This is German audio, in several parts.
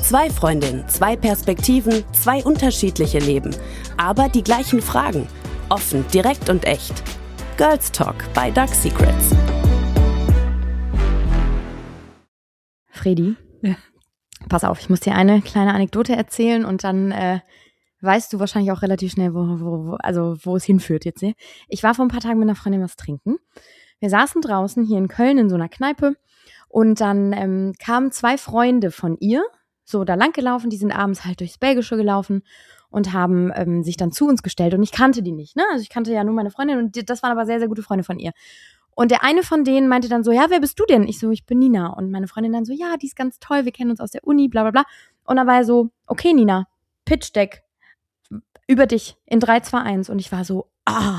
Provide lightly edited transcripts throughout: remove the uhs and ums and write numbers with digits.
Zwei Freundinnen, zwei Perspektiven, zwei unterschiedliche Leben, aber die gleichen Fragen. Offen, direkt und echt. Girls Talk bei Dark Secrets. Fredi, pass auf, ich muss dir eine kleine Anekdote erzählen und dann weißt du wahrscheinlich auch relativ schnell, wo es hinführt jetzt. Ne? Ich war vor ein paar Tagen mit einer Freundin was trinken. Wir saßen draußen hier in Köln in so einer Kneipe und dann kamen zwei Freunde von ihr, so da lang gelaufen, die sind abends halt durchs Belgische gelaufen und haben sich dann zu uns gestellt und ich kannte die nicht, ne? Also ich kannte ja nur meine Freundin und das waren aber sehr, sehr gute Freunde von ihr. Und der eine von denen meinte dann so, ja, wer bist du denn? Ich so, ich bin Nina. Und meine Freundin dann so, ja, die ist ganz toll, wir kennen uns aus der Uni, bla bla bla. Und dann war er so, okay Nina, Pitch Deck, über dich in 3, 2, 1. Und ich war so,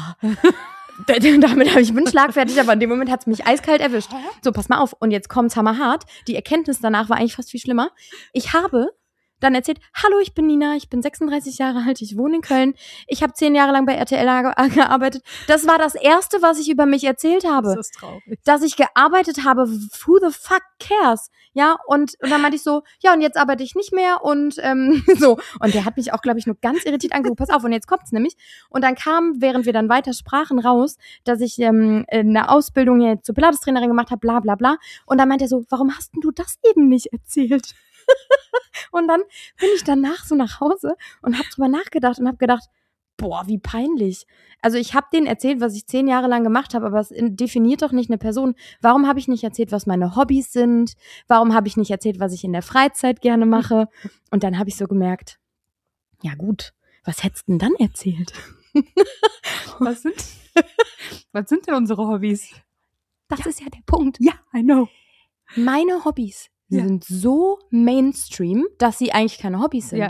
ich bin schlagfertig, aber in dem Moment hat es mich eiskalt erwischt. So, pass mal auf. Und jetzt kommt's hammerhart. Die Erkenntnis danach war eigentlich fast viel schlimmer. Ich habe dann erzählt, hallo, ich bin Nina, ich bin 36 Jahre alt, ich wohne in Köln, ich habe 10 Jahre lang bei RTL gearbeitet. Das war das Erste, was ich über mich erzählt habe. Das ist traurig. Dass ich gearbeitet habe, who the fuck cares? Ja, und dann meinte ich so, ja, und jetzt arbeite ich nicht mehr und so. Und der hat mich auch, glaube ich, nur ganz irritiert angeguckt. Pass auf, und jetzt kommt's nämlich. Und dann kam, während wir dann weiter sprachen, raus, dass ich eine Ausbildung jetzt zur Pilates-Trainerin gemacht habe, bla bla bla. Und dann meinte er so, warum hast denn du das eben nicht erzählt? Und dann bin ich danach so nach Hause und habe drüber nachgedacht und habe gedacht, boah, wie peinlich. Also ich habe denen erzählt, was ich 10 Jahre lang gemacht habe, aber es definiert doch nicht eine Person. Warum habe ich nicht erzählt, was meine Hobbys sind? Warum habe ich nicht erzählt, was ich in der Freizeit gerne mache? Und dann habe ich so gemerkt, ja gut, was hättest du denn dann erzählt? Was sind denn unsere Hobbys? Das ist ja der Punkt. Ja, I know. Meine Hobbys sind so Mainstream, dass sie eigentlich keine Hobbys sind. Ja.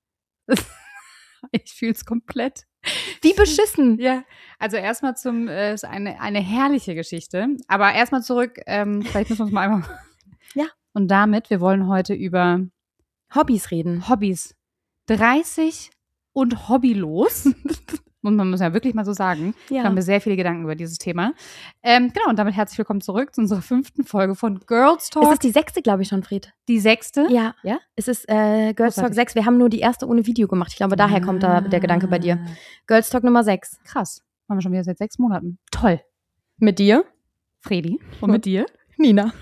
Ich fühle es komplett. Wie beschissen. Ja, also erstmal ist eine herrliche Geschichte. Aber erstmal zurück, vielleicht müssen wir uns mal einmal. Ja. Und damit, wir wollen heute über Hobbys reden. Hobbys. 30 und hobbylos. Und man muss ja wirklich mal so sagen, Ja. da haben wir sehr viele Gedanken über dieses Thema. Genau, und damit herzlich willkommen zurück zu unserer 5. Folge von Girls Talk. Es ist die 6., glaube ich schon, Fred. Die 6.? Ja. Ja? Es ist Girls Talk 6. Wir haben nur die erste ohne Video gemacht. Ich glaube, daher kommt da der Gedanke bei dir. Girls Talk Nummer 6. Krass. Machen wir schon wieder seit 6 Monaten. Toll. Mit dir? Fredi. Und mit dir? Nina.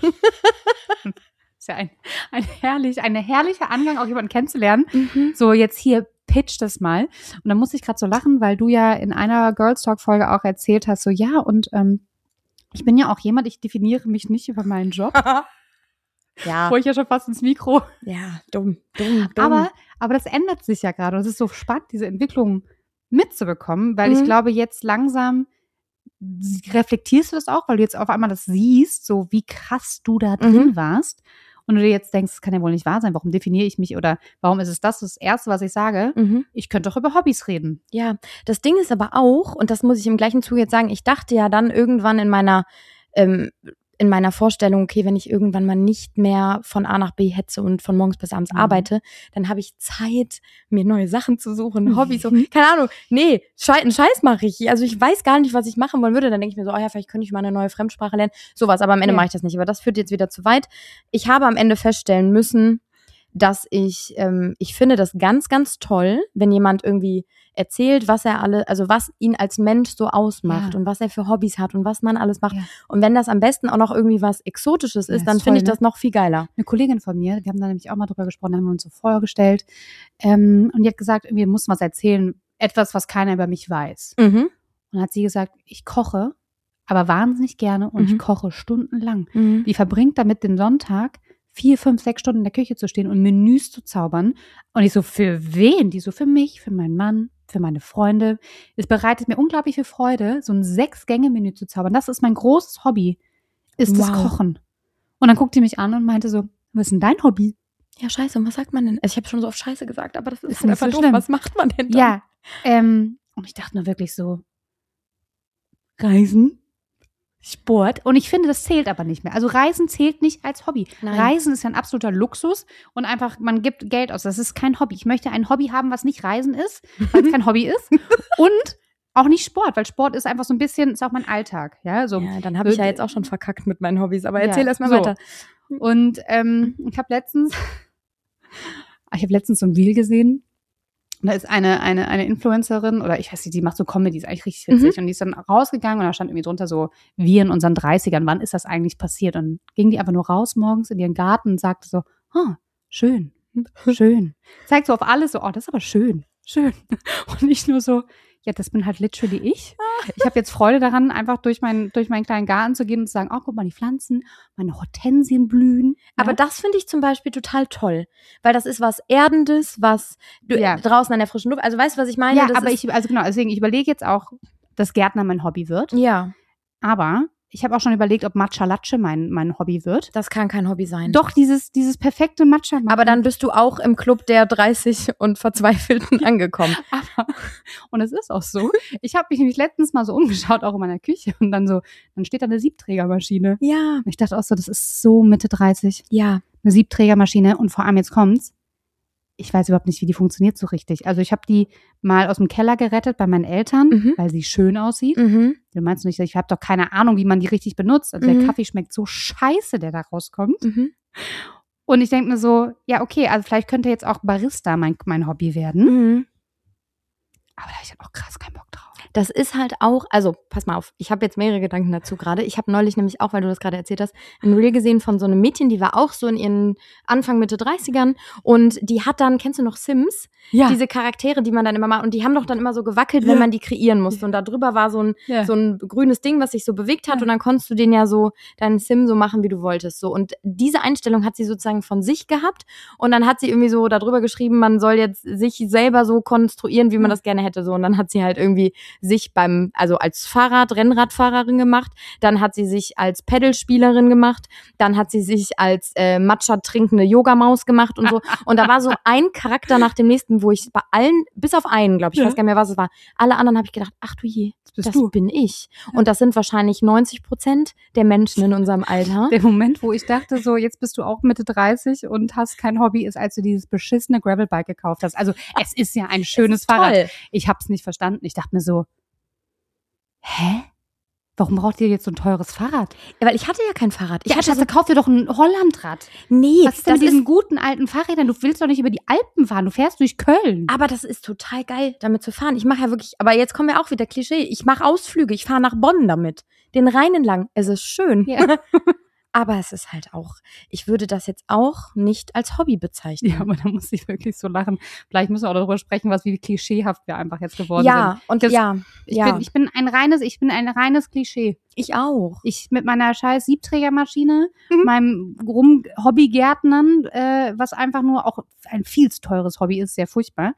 Ist ja ein herrlicher Angang, auch jemanden kennenzulernen. Mhm. So, jetzt hier, pitch das mal. Und dann musste ich gerade so lachen, weil du ja in einer Girls Talk Folge auch erzählt hast, so ja, und ich bin ja auch jemand, ich definiere mich nicht über meinen Job. Ja. Wo ich ja schon fast ins Mikro. Ja, dumm. Aber das ändert sich ja gerade. Und es ist so spannend, diese Entwicklung mitzubekommen, weil ich glaube, jetzt langsam reflektierst du das auch, weil du jetzt auf einmal das siehst, so wie krass du da drin warst. Und du dir jetzt denkst, das kann ja wohl nicht wahr sein, warum definiere ich mich oder warum ist es das Erste, was ich sage? Ich könnte doch über Hobbys reden. Ja, das Ding ist aber auch, und das muss ich im gleichen Zuge jetzt sagen, ich dachte ja dann irgendwann in meiner Vorstellung, okay, wenn ich irgendwann mal nicht mehr von A nach B hetze und von morgens bis abends arbeite, dann habe ich Zeit, mir neue Sachen zu suchen, Hobbys, so, keine Ahnung, nee, einen Scheiß mache ich. Also ich weiß gar nicht, was ich machen wollen würde. Dann denke ich mir so, oh ja, vielleicht könnte ich mal eine neue Fremdsprache lernen, sowas, aber am Ende mache ich das nicht. Aber das führt jetzt wieder zu weit. Ich habe am Ende feststellen müssen, dass ich finde das ganz, ganz toll, wenn jemand irgendwie erzählt, was ihn als Mensch so ausmacht und was er für Hobbys hat und was man alles macht. Ja. Und wenn das am besten auch noch irgendwie was Exotisches ist, dann finde ich das noch viel geiler. Eine Kollegin von mir, wir haben da nämlich auch mal drüber gesprochen, haben wir uns so vorgestellt, und die hat gesagt, irgendwie muss was erzählen, etwas, was keiner über mich weiß. Und dann hat sie gesagt, ich koche, aber wahnsinnig gerne und ich koche stundenlang. Die verbringt damit den Sonntag 4, 5, 6 Stunden in der Küche zu stehen und Menüs zu zaubern. Und ich so, für wen? Die so, für mich, für meinen Mann, für meine Freunde. Es bereitet mir unglaublich viel Freude, so ein 6-Gänge-Menü zu zaubern. Das ist mein großes Hobby, ist das Kochen. Und dann guckt die mich an und meinte so, was ist denn dein Hobby? Ja, scheiße, und was sagt man denn? Also ich habe schon so oft Scheiße gesagt, aber das ist nicht einfach so doof. schlimm. Was macht man denn dann? Ja, und ich dachte nur wirklich so, Reisen, Sport. Und ich finde, das zählt aber nicht mehr. Also Reisen zählt nicht als Hobby. Nein. Reisen ist ja ein absoluter Luxus und einfach, man gibt Geld aus. Das ist kein Hobby. Ich möchte ein Hobby haben, was nicht Reisen ist, weil es kein Hobby ist. Und auch nicht Sport, weil Sport ist einfach so ein bisschen, ist auch mein Alltag. Ja, so. Ja, dann habe ich ja jetzt auch schon verkackt mit meinen Hobbys. Aber erzähl erst mal weiter. Und ich habe letztens Ich habe letztens so ein Reel gesehen. Und da ist eine Influencerin, oder ich weiß nicht, die macht so Comedy, ist eigentlich richtig witzig. Und die ist dann rausgegangen und da stand irgendwie drunter so, wir in unseren 30ern, wann ist das eigentlich passiert? Und ging die einfach nur raus morgens in ihren Garten und sagte so, schön. Zeigt so auf alles so, das ist aber schön. Und nicht nur so, ja, das bin halt literally ich. Ich habe jetzt Freude daran, einfach durch meinen kleinen Garten zu gehen und zu sagen, guck mal, die Pflanzen, meine Hortensien blühen. Aber das finde ich zum Beispiel total toll, weil das ist was Erdendes, was du draußen an der frischen Luft, also weißt du, was ich meine? Ja, aber deswegen, ich überlege jetzt auch, dass Gärtner mein Hobby wird. Ja. Aber ich habe auch schon überlegt, ob Matcha Latte mein Hobby wird. Das kann kein Hobby sein. Doch, dieses perfekte Matcha. Aber dann bist du auch im Club der 30 und Verzweifelten angekommen. Und es ist auch so. Ich habe mich nämlich letztens mal so umgeschaut, auch in meiner Küche. Und dann steht da eine Siebträgermaschine. Ja. Und ich dachte auch so, das ist so Mitte 30. Ja. Eine Siebträgermaschine. Und vor allem, jetzt kommt's. Ich weiß überhaupt nicht, wie die funktioniert so richtig. Also ich habe die mal aus dem Keller gerettet bei meinen Eltern, weil sie schön aussieht. Du meinst nicht, ich habe doch keine Ahnung, wie man die richtig benutzt. Also der Kaffee schmeckt so scheiße, der da rauskommt. Und ich denke mir so, ja okay, also vielleicht könnte jetzt auch Barista mein Hobby werden. Aber da habe ich dann auch krass keinen Bock drauf. Das ist halt auch, also pass mal auf, ich habe jetzt mehrere Gedanken dazu gerade. Ich habe neulich nämlich auch, weil du das gerade erzählt hast, ein Reel gesehen von so einem Mädchen, die war auch so in ihren Anfang, Mitte 30ern und die hat dann, kennst du noch Sims? Ja. Diese Charaktere, die man dann immer macht und die haben doch dann immer so gewackelt, wenn man die kreieren musste und da drüber war so ein grünes Ding, was sich so bewegt hat und dann konntest du den ja so, deinen Sim so machen, wie du wolltest. So. Und diese Einstellung hat sie sozusagen von sich gehabt und dann hat sie irgendwie so darüber geschrieben, man soll jetzt sich selber so konstruieren, wie man das gerne hätte. So. Und dann hat sie halt irgendwie sich also als Rennradfahrerin gemacht, dann hat sie sich als Pedalspielerin gemacht, dann hat sie sich als Matcha trinkende Yogamaus gemacht und so. Und da war so ein Charakter nach dem nächsten, wo ich bei allen, bis auf einen, glaube ich, weiß gar nicht mehr, was es war, alle anderen habe ich gedacht, ach du je, das bin ich. Und das sind wahrscheinlich 90% der Menschen in unserem Alter. Der Moment, wo ich dachte, so jetzt bist du auch Mitte 30 und hast kein Hobby, ist, als du dieses beschissene Gravelbike gekauft hast. Also es ist ja ein schönes Fahrrad. Toll. Ich habe es nicht verstanden. Ich dachte mir so, hä? Warum braucht ihr jetzt so ein teures Fahrrad? Ja, weil ich hatte ja kein Fahrrad. Kauf dir doch ein Hollandrad. Nee. Was ist denn mit diesen guten alten Fahrrädern? Du willst doch nicht über die Alpen fahren, du fährst durch Köln. Aber das ist total geil, damit zu fahren. Ich mache ja wirklich, aber jetzt kommen wir auch wieder Klischee. Ich mache Ausflüge, ich fahre nach Bonn damit. Den Rhein entlang. Es ist schön. Ja. Aber es ist halt auch, ich würde das jetzt auch nicht als Hobby bezeichnen. Ja, aber da muss ich wirklich so lachen. Vielleicht müssen wir auch darüber sprechen, wie klischeehaft wir einfach jetzt geworden sind. Ich bin ein reines Klischee. Ich auch. Ich mit meiner scheiß Siebträgermaschine, meinem Hobbygärtnern, was einfach nur auch ein viel zu teures Hobby ist, sehr furchtbar.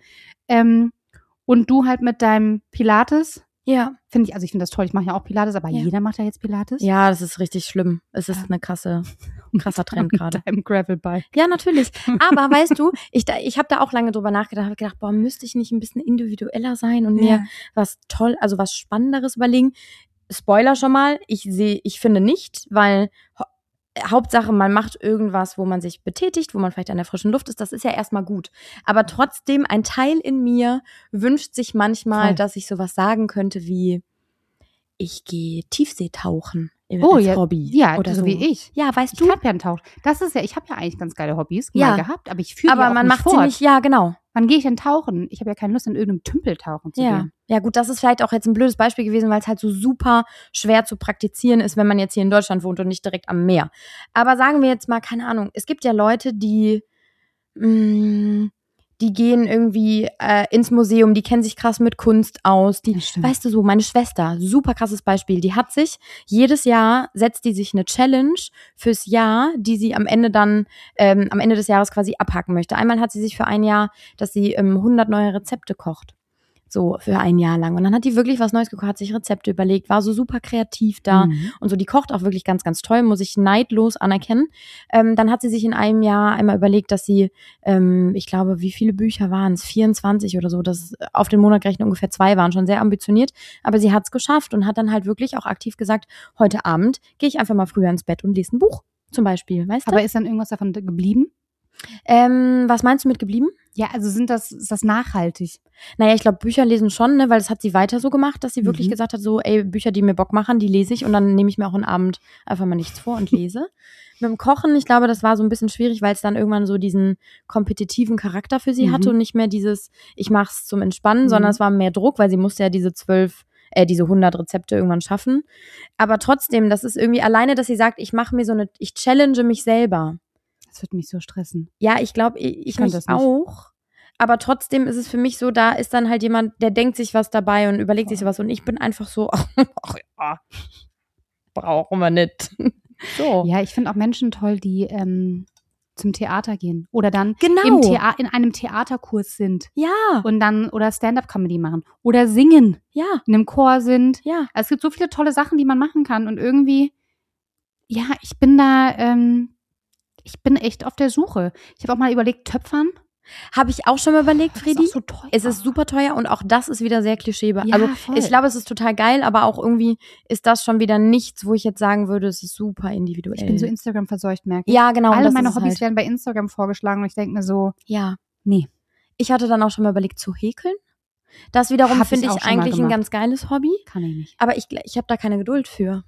Und du halt mit deinem Pilates. Ja. Ich finde das toll. Ich mache ja auch Pilates, aber jeder macht ja jetzt Pilates. Ja, das ist richtig schlimm. Es ist ein krasser Trend gerade. Mit deinem Gravelbike. Ja, natürlich. Aber weißt du, ich habe da auch lange drüber nachgedacht, habe gedacht, müsste ich nicht ein bisschen individueller sein und mir was Spannenderes überlegen. Spoiler schon mal, ich finde nicht, weil Hauptsache, man macht irgendwas, wo man sich betätigt, wo man vielleicht an der frischen Luft ist, das ist ja erstmal gut. Aber trotzdem, ein Teil in mir wünscht sich manchmal, dass ich sowas sagen könnte wie, ich gehe Tiefseetauchen als Hobby. Ja, oder so wie ich. Ja, weißt du? Ich habe ja einen Tauch. Ich habe ja eigentlich ganz geile Hobbys mal gehabt, aber ich führe die auch man nicht macht fort. sie nicht, ja, genau. Wann gehe ich denn tauchen? Ich habe ja keine Lust, in irgendeinem Tümpel tauchen zu gehen. Ja, gut, das ist vielleicht auch jetzt ein blödes Beispiel gewesen, weil es halt so super schwer zu praktizieren ist, wenn man jetzt hier in Deutschland wohnt und nicht direkt am Meer. Aber sagen wir jetzt mal, keine Ahnung, es gibt ja Leute, die gehen irgendwie ins Museum, die kennen sich krass mit Kunst aus. Weißt du so, meine Schwester, super krasses Beispiel, die hat sich, jedes Jahr setzt die sich eine Challenge fürs Jahr, die sie am Ende des Jahres quasi abhaken möchte. Einmal hat sie sich für ein Jahr, dass sie 100 neue Rezepte kocht. So für ein Jahr lang. Und dann hat die wirklich was Neues gekocht, hat sich Rezepte überlegt, war so super kreativ da und so. Die kocht auch wirklich ganz, ganz toll, muss ich neidlos anerkennen. Dann hat sie sich in einem Jahr einmal überlegt, dass sie, ich glaube, wie viele Bücher waren es? 24 oder so, das auf den Monat gerechnet ungefähr 2 waren, schon sehr ambitioniert. Aber sie hat es geschafft und hat dann halt wirklich auch aktiv gesagt, heute Abend gehe ich einfach mal früher ins Bett und lese ein Buch zum Beispiel, weißt du? Aber ist dann irgendwas davon geblieben? Was meinst du mit geblieben? Ja, also ist das nachhaltig? Naja, ich glaube, Bücher lesen schon, ne, weil das hat sie weiter so gemacht, dass sie wirklich gesagt hat, so, ey, Bücher, die mir Bock machen, die lese ich und dann nehme ich mir auch einen Abend einfach mal nichts vor und lese. Mit dem Kochen, ich glaube, das war so ein bisschen schwierig, weil es dann irgendwann so diesen kompetitiven Charakter für sie hatte und nicht mehr dieses, ich mach's zum Entspannen, sondern es war mehr Druck, weil sie musste ja diese 100 Rezepte irgendwann schaffen. Aber trotzdem, das ist irgendwie alleine, dass sie sagt, ich challenge mich selber. Das wird mich so stressen. Ja, ich glaube, ich mich das auch. Aber trotzdem ist es für mich so, da ist dann halt jemand, der denkt sich was dabei und überlegt sich was. Und ich bin einfach so, ach ja, brauchen wir nicht. So. Ja, ich finde auch Menschen toll, die zum Theater gehen. Oder dann genau. in einem Theaterkurs sind. Ja. Und dann, oder Stand-up-Comedy machen. Oder singen. Ja. In einem Chor sind. Ja. Also es gibt so viele tolle Sachen, die man machen kann. Und irgendwie, ja, ich bin da, ich bin echt auf der Suche. Ich habe auch mal überlegt, Töpfern. Habe ich auch schon mal überlegt, Friedi. Das ist auch so teuer. Es ist super teuer und auch das ist wieder sehr Klischee. Ja, also voll. ich glaube, es ist total geil, aber auch irgendwie ist das schon wieder nichts, wo ich jetzt sagen würde, es ist super individuell. Ich bin so Instagram verseucht, merke ich. Ja, genau. Alle das meine ist Hobbys halt. werden bei Instagram vorgeschlagen und ich denke mir so, ja. Nee. Ich hatte dann auch schon mal überlegt zu häkeln. Das wiederum finde ich eigentlich ein ganz geiles Hobby. Kann ich nicht. Aber ich habe da keine Geduld für.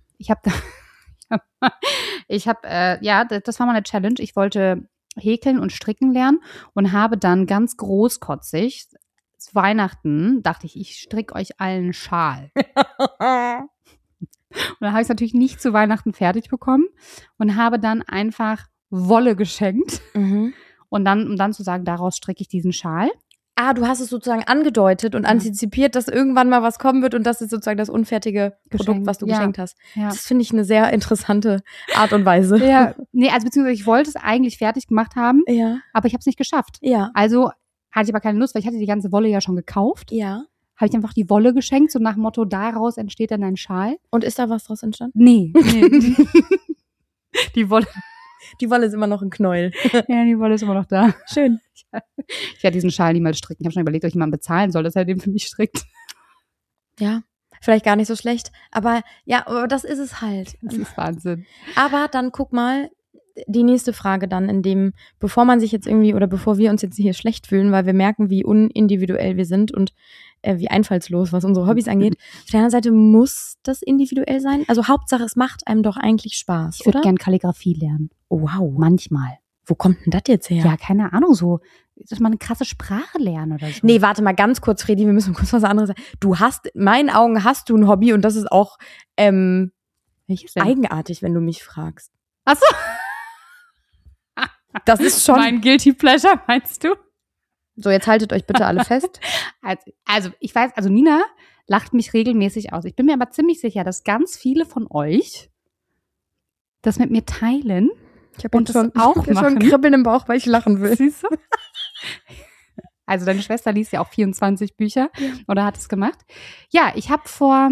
Das war mal eine Challenge. Ich wollte häkeln und stricken lernen und habe dann ganz großkotzig zu Weihnachten dachte ich stricke euch allen einen Schal. Und dann habe ich es natürlich nicht zu Weihnachten fertig bekommen und habe dann einfach Wolle geschenkt. Und dann, um dann zu sagen, daraus stricke ich diesen Schal. Ah, du hast es sozusagen angedeutet und antizipiert, dass irgendwann mal was kommen wird und das ist sozusagen das unfertige Produkt, was du geschenkt hast. Ja. Das finde ich eine sehr interessante Art und Weise. Ja, nee, also beziehungsweise ich wollte es eigentlich fertig gemacht haben, aber ich habe es nicht geschafft. Ja. Also hatte ich aber keine Lust, weil ich hatte die ganze Wolle ja schon gekauft. Ja. Habe ich einfach die Wolle geschenkt, so nach dem Motto, daraus entsteht dann ein Schal. Und ist da was draus entstanden? Nee. Die Wolle ist immer noch ein Knäuel. Ja, die Wolle ist immer noch da. Schön. Ich werde diesen Schal niemals stricken. Ich habe schon überlegt, ob ich jemanden bezahlen soll, dass er den für mich strickt. Ja, vielleicht gar nicht so schlecht. Aber ja, aber das ist es halt. Das ist Wahnsinn. Aber dann guck mal, die nächste Frage dann, bevor wir uns jetzt hier schlecht fühlen, weil wir merken, wie unindividuell wir sind und wie einfallslos, was unsere Hobbys angeht. Auf der anderen Seite muss das individuell sein. Also Hauptsache, es macht einem doch eigentlich Spaß, Ich würde gern Kalligrafie lernen. Oh, wow. Manchmal. Wo kommt denn das jetzt her? Ja, keine Ahnung, so, dass man eine krasse Sprache lernen oder so. Nee, warte mal ganz kurz, Fredi, wir müssen kurz was anderes sagen. In meinen Augen hast du ein Hobby und das ist auch Welches denn? eigenartig, wenn du mich fragst. Ach so. Das ist schon... Mein Guilty Pleasure, meinst du? So, jetzt haltet euch bitte alle fest. Also ich weiß, Nina lacht mich regelmäßig aus. Ich bin mir aber ziemlich sicher, dass ganz viele von euch das mit mir teilen. Ich habe schon ein Kribbeln im Bauch, weil ich lachen will. Siehst du? Also deine Schwester liest ja auch 24 Bücher oder hat es gemacht. Ja, ich habe vor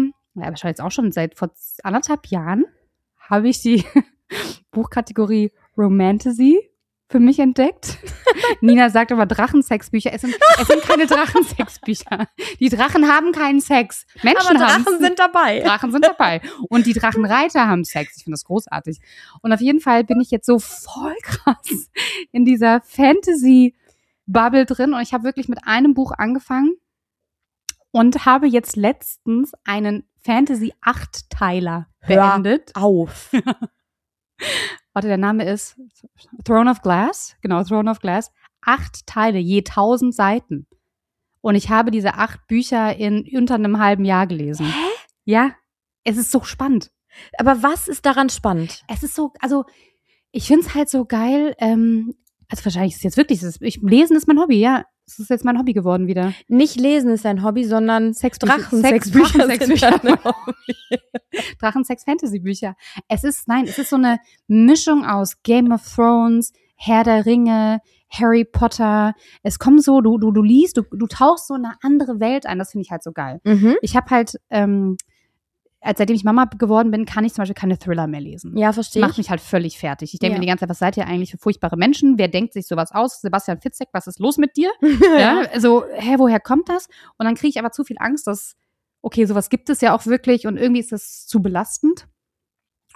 1,5 Jahren habe ich die Buchkategorie Romantasy für mich entdeckt. Nina sagt aber Drachensexbücher. Es sind keine Drachensexbücher. Die Drachen haben keinen Sex. Menschen aber Drachen sind dabei. Drachen sind dabei. Und die Drachenreiter haben Sex. Ich finde das großartig. Und auf jeden Fall bin ich jetzt so voll krass in dieser Fantasy-Bubble drin. Und ich habe wirklich mit einem Buch angefangen und habe jetzt letztens einen Fantasy-8-Teiler beendet. Hör auf. Warte, der Name ist Throne of Glass. Genau, Throne of Glass. 8 Teile, je 1000 Seiten. Und ich habe diese 8 Bücher in unter einem halben Jahr gelesen. Hä? Ja, es ist so spannend. Aber was ist daran spannend? Es ist so, also ich finde es halt so geil. Also wahrscheinlich ist es jetzt wirklich, Lesen ist mein Hobby, ja. Es ist jetzt mein Hobby geworden wieder. Nicht Lesen ist dein Hobby, sondern Drachensexbücher. Drachensexbücher. Drachensex-Fantasy-Bücher. Es ist so eine Mischung aus Game of Thrones, Herr der Ringe, Harry Potter. Es kommt so, du liest, du tauchst so in eine andere Welt ein. Das finde ich halt so geil. Mhm. Ich habe halt, seitdem ich Mama geworden bin, kann ich zum Beispiel keine Thriller mehr lesen. Ja, verstehe ich. Macht mich halt völlig fertig. Ich denke mir die ganze Zeit, was seid ihr eigentlich für furchtbare Menschen? Wer denkt sich sowas aus? Sebastian Fitzek, was ist los mit dir? Ja. Also, woher kommt das? Und dann kriege ich aber zu viel Angst, dass, okay, sowas gibt es ja auch wirklich und irgendwie ist das zu belastend.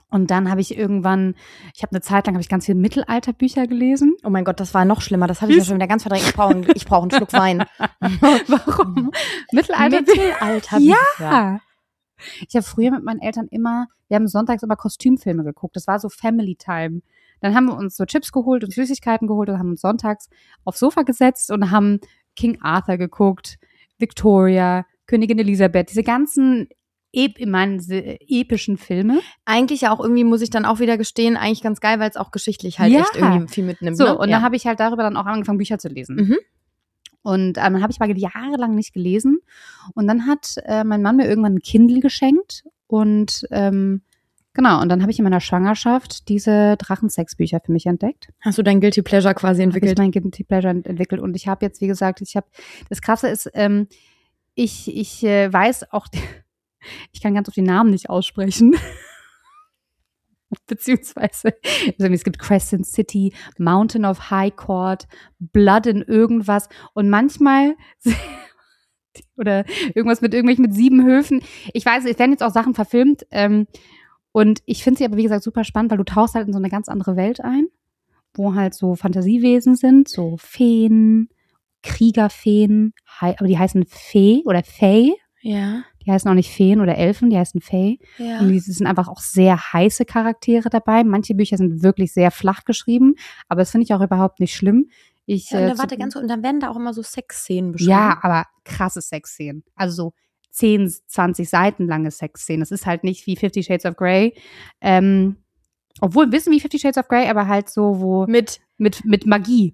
Und dann habe ich irgendwann, eine Zeit lang ganz viele Mittelalterbücher gelesen. Oh mein Gott, das war noch schlimmer. Das habe ich ja schon wieder ganz verdrängt. Ich brauche einen Schluck Wein. Warum? Mittelalterbücher? Ja. Ich habe früher mit meinen Eltern wir haben sonntags immer Kostümfilme geguckt. Das war so Family Time. Dann haben wir uns so Chips geholt und Süßigkeiten geholt und haben uns sonntags aufs Sofa gesetzt und haben King Arthur geguckt, Victoria, Königin Elisabeth, diese ganzen epischen Filme. Eigentlich ja auch irgendwie, muss ich dann auch wieder gestehen, eigentlich ganz geil, weil es auch geschichtlich halt echt irgendwie viel mitnimmt. So, ne? Und dann habe ich halt darüber dann auch angefangen, Bücher zu lesen. Mhm. Und dann habe ich mal jahrelang nicht gelesen. Und dann hat mein Mann mir irgendwann ein Kindle geschenkt. Und genau, und dann habe ich in meiner Schwangerschaft diese Drachensex-Bücher für mich entdeckt. Hast du dein Guilty Pleasure quasi entwickelt? Habe ich mein Guilty Pleasure entwickelt. Und ich habe jetzt, wie gesagt, das Krasse ist, ich weiß auch, ich kann ganz oft die Namen nicht aussprechen. Beziehungsweise, es gibt Crescent City, Mountain of High Court, Blood in irgendwas und manchmal oder irgendwas mit 7 Höfen. Ich weiß, es werden jetzt auch Sachen verfilmt und ich finde sie aber, wie gesagt, super spannend, weil du tauchst halt in so eine ganz andere Welt ein, wo halt so Fantasiewesen sind, so Feen, Kriegerfeen, aber die heißen Fee oder Fae. Ja. Die heißen auch nicht Feen oder Elfen, die heißen Fae. Ja. Und die sind einfach auch sehr heiße Charaktere dabei. Manche Bücher sind wirklich sehr flach geschrieben, aber das finde ich auch überhaupt nicht schlimm. Warte ganz kurz, und dann werden da auch immer so Sexszenen beschrieben. Ja, aber krasse Sexszenen. Also so 10, 20 Seiten lange Sexszenen. Das ist halt nicht wie 50 Shades of Grey. Obwohl ein bisschen wie 50 Shades of Grey, aber halt so, wo mit Magie.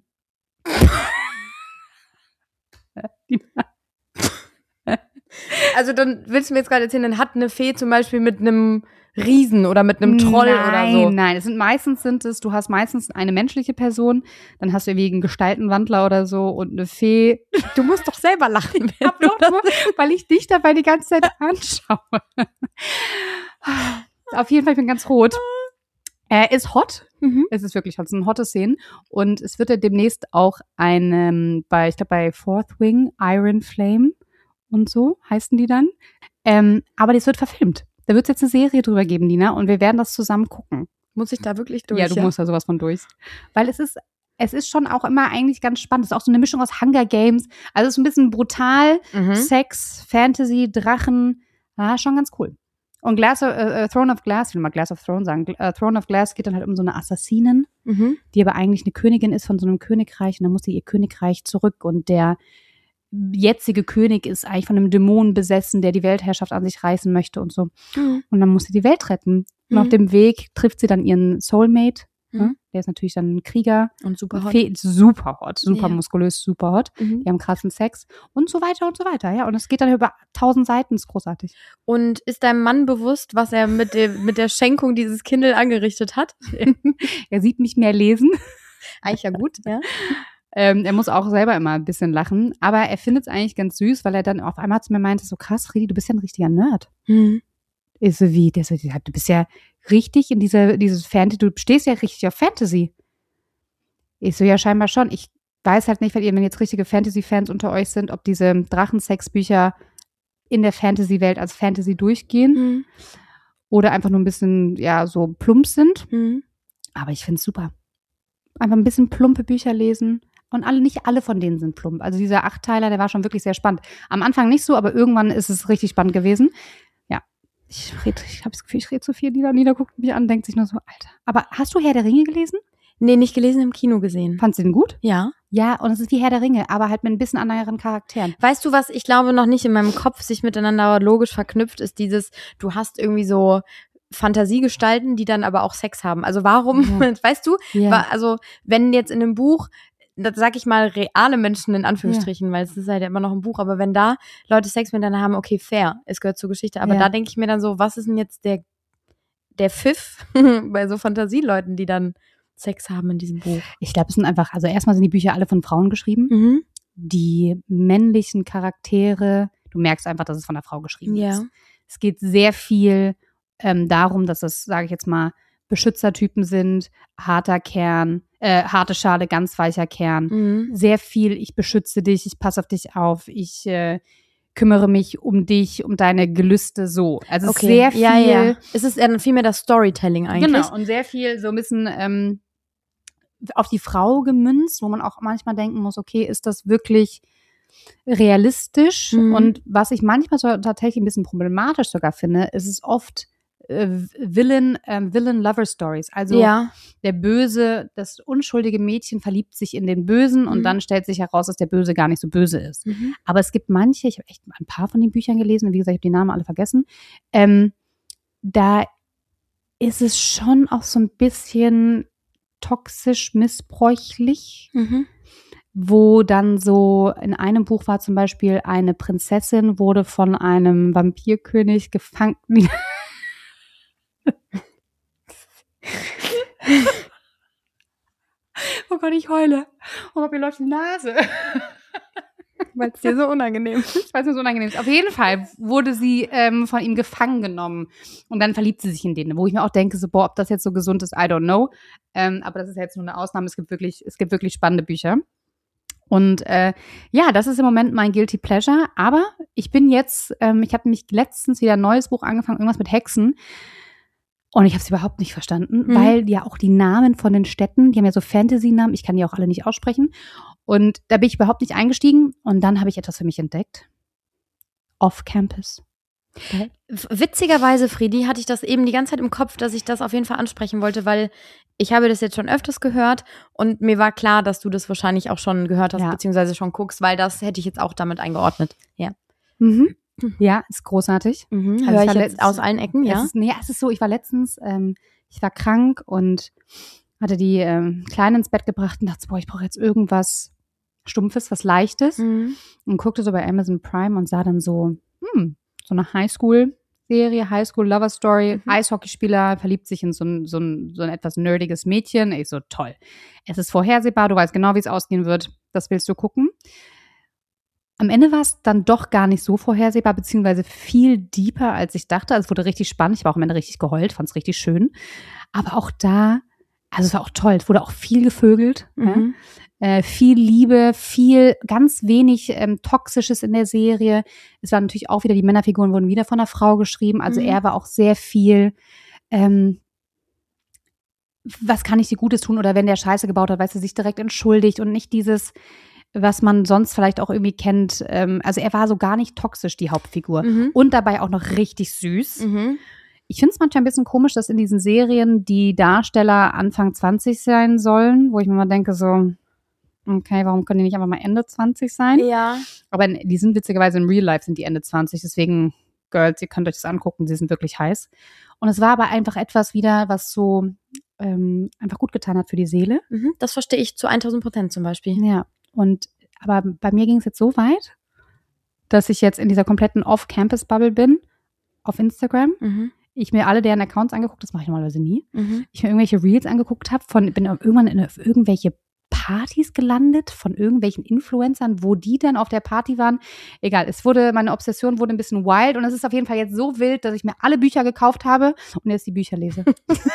Also dann willst du mir jetzt gerade erzählen, dann hat eine Fee zum Beispiel mit einem Riesen oder mit einem Troll oder so. Nein, du hast meistens eine menschliche Person, dann hast du irgendwie einen Gestaltenwandler oder so und eine Fee. Du musst doch selber lachen, weil ich dich dabei die ganze Zeit anschaue. Auf jeden Fall, ich bin ganz rot. Ist hot. Mhm. Es ist wirklich hot. Es sind hotte Szenen. Und es wird ja demnächst auch bei Fourth Wing, Iron Flame und so heißen die dann. Aber das wird verfilmt. Da wird es jetzt eine Serie drüber geben, Nina, und wir werden das zusammen gucken. Muss ich da wirklich durch? Ja, du musst da sowas von durch. Weil es ist schon auch immer eigentlich ganz spannend. Es ist auch so eine Mischung aus Hunger Games. Also es ist ein bisschen brutal. Sex, Fantasy, Drachen. Schon ganz cool. Und Throne of Glass, ich will mal Glass of Throne sagen. Throne of Glass geht dann halt um so eine Assassinin, die aber eigentlich eine Königin ist von so einem Königreich. Und dann muss sie ihr Königreich zurück. Und der jetzige König ist eigentlich von einem Dämon besessen, der die Weltherrschaft an sich reißen möchte und so. Und dann muss sie die Welt retten. Und auf dem Weg trifft sie dann ihren Soulmate. Der ist natürlich dann ein Krieger. Und super hot. Super hot, super Ja. muskulös, super hot. Die haben krassen Sex und so weiter und so weiter. Ja, und es geht dann über 1000 Seiten, ist großartig. Und ist deinem Mann bewusst, was er mit der Schenkung dieses Kindle angerichtet hat? Er sieht mich mehr lesen. Eigentlich ja gut, ja. Er muss auch selber immer ein bisschen lachen, aber er findet es eigentlich ganz süß, weil er dann auf einmal zu mir meinte, so krass, Redi, du bist ja ein richtiger Nerd. Ich so, wie? Der so, du bist ja richtig in dieses Fantasy, du stehst ja richtig auf Fantasy. Ich so, ja, scheinbar schon. Ich weiß halt nicht, wenn jetzt richtige Fantasy-Fans unter euch sind, ob diese Drachen-Sex-Bücher in der Fantasy-Welt als Fantasy durchgehen oder einfach nur ein bisschen, ja, so plump sind. Aber ich finde es super. Einfach ein bisschen plumpe Bücher lesen. Und nicht alle von denen sind plump. Also dieser 8-Teiler, der war schon wirklich sehr spannend. Am Anfang nicht so, aber irgendwann ist es richtig spannend gewesen. Ja, ich habe das Gefühl, ich rede zu viel. Nina guckt mich an, denkt sich nur so, Alter. Aber hast du Herr der Ringe gelesen? Nee, nicht gelesen, im Kino gesehen. Fandst du den gut? Ja. Ja, und es ist wie Herr der Ringe, aber halt mit ein bisschen anderen Charakteren. Weißt du, was ich glaube noch nicht in meinem Kopf sich miteinander logisch verknüpft, ist du hast irgendwie so Fantasiegestalten, die dann aber auch Sex haben. Also warum, weißt du, also wenn jetzt in einem Buch, das sag ich mal, reale Menschen in Anführungsstrichen, weil es ist halt immer noch ein Buch, aber wenn da Leute Sex miteinander haben, okay, fair, es gehört zur Geschichte, aber da denke ich mir dann so, was ist denn jetzt der Pfiff bei so Fantasieleuten, die dann Sex haben in diesem Buch? Ich glaube, es sind einfach, also erstmal sind die Bücher alle von Frauen geschrieben. Die männlichen Charaktere, du merkst einfach, dass es von einer Frau geschrieben ist. Es geht sehr viel darum, dass es, sage ich jetzt mal, Beschützertypen sind, harter Kern, harte Schale, ganz weicher Kern. Sehr viel, ich beschütze dich, ich passe auf dich auf, ich kümmere mich um dich, um deine Gelüste so. Also Okay. sehr viel. Ja. Es ist dann viel mehr das Storytelling eigentlich. Genau, und sehr viel so ein bisschen auf die Frau gemünzt, wo man auch manchmal denken muss, okay, ist das wirklich realistisch? Mhm. Und was ich manchmal so tatsächlich ein bisschen problematisch sogar finde, ist es oft Villain-Lover-Stories. Also Ja. der Böse, das unschuldige Mädchen verliebt sich in den Bösen und dann stellt sich heraus, dass der Böse gar nicht so böse ist. Mhm. Aber es gibt manche, ich habe echt ein paar von den Büchern gelesen, wie gesagt, ich habe die Namen alle vergessen, da ist es schon auch so ein bisschen toxisch missbräuchlich, wo dann so in einem Buch war zum Beispiel, eine Prinzessin wurde von einem Vampirkönig gefangen. Oh Gott, ich heule. Oh Gott, mir läuft die Nase. Weil es dir so unangenehm ist. Weil es mir so unangenehm ist. Auf jeden Fall wurde sie von ihm gefangen genommen. Und dann verliebt sie sich in den, wo ich mir auch denke, so, boah, ob das jetzt so gesund ist, I don't know. Aber das ist jetzt nur eine Ausnahme. Es gibt wirklich spannende Bücher. Und ja, das ist im Moment mein Guilty Pleasure. Aber ich bin jetzt, ich habe nämlich letztens wieder ein neues Buch angefangen, irgendwas mit Hexen. Und ich habe es überhaupt nicht verstanden, weil ja auch die Namen von den Städten, die haben ja so Fantasy-Namen, ich kann die auch alle nicht aussprechen. Und da bin ich überhaupt nicht eingestiegen. Und dann habe ich etwas für mich entdeckt. Off-Campus. Witzigerweise, Friedi, hatte ich das eben die ganze Zeit im Kopf, dass ich das auf jeden Fall ansprechen wollte, weil ich habe das jetzt schon öfters gehört und mir war klar, dass du das wahrscheinlich auch schon gehört hast, Ja. beziehungsweise schon guckst, weil das hätte ich jetzt auch damit eingeordnet. Ja. Ja, ist großartig. Also Höre ich ich war jetzt aus allen Ecken, ja? Es ist so, ich war letztens, ich war krank und hatte die Kleine ins Bett gebracht und dachte, boah, ich brauche jetzt irgendwas Stumpfes, was Leichtes. Und guckte so bei Amazon Prime und sah dann so eine Highschool-Serie, Highschool-Lover-Story, Eishockeyspieler verliebt sich in so ein etwas nerdiges Mädchen. Ich so, toll. Es ist vorhersehbar, du weißt genau, wie es ausgehen wird. Das willst du gucken. Am Ende war es dann doch gar nicht so vorhersehbar, beziehungsweise viel deeper, als ich dachte. Also es wurde richtig spannend. Ich war auch am Ende richtig geheult, fand es richtig schön. Aber auch da, also es war auch toll. Es wurde auch viel gevögelt. Viel Liebe, ganz wenig Toxisches in der Serie. Es war natürlich auch wieder, die Männerfiguren wurden wieder von einer Frau geschrieben. Also er war auch sehr viel, was kann ich dir Gutes tun? Oder wenn der Scheiße gebaut hat, weißt du, sich direkt entschuldigt und nicht dieses, was man sonst vielleicht auch irgendwie kennt. Also er war so gar nicht toxisch, die Hauptfigur. Und dabei auch noch richtig süß. Ich finde es manchmal ein bisschen komisch, dass in diesen Serien die Darsteller Anfang 20 sein sollen, wo ich mir mal denke so, okay, warum können die nicht einfach mal Ende 20 sein? Ja. Aber die sind witzigerweise im Real Life sind die Ende 20, deswegen, Girls, ihr könnt euch das angucken, sie sind wirklich heiß. Und es war aber einfach etwas wieder, was so einfach gut getan hat für die Seele. Das verstehe ich zu 1000% zum Beispiel. Ja, aber bei mir ging es jetzt so weit, dass ich jetzt in dieser kompletten Off-Campus-Bubble bin, auf Instagram. Ich mir alle deren Accounts angeguckt, das mache ich normalerweise nie. Ich mir irgendwelche Reels angeguckt habe, bin irgendwann auf irgendwelche Partys gelandet von irgendwelchen Influencern, wo die dann auf der Party waren. Egal, meine Obsession wurde ein bisschen wild und es ist auf jeden Fall jetzt so wild, dass ich mir alle Bücher gekauft habe und jetzt die Bücher lese.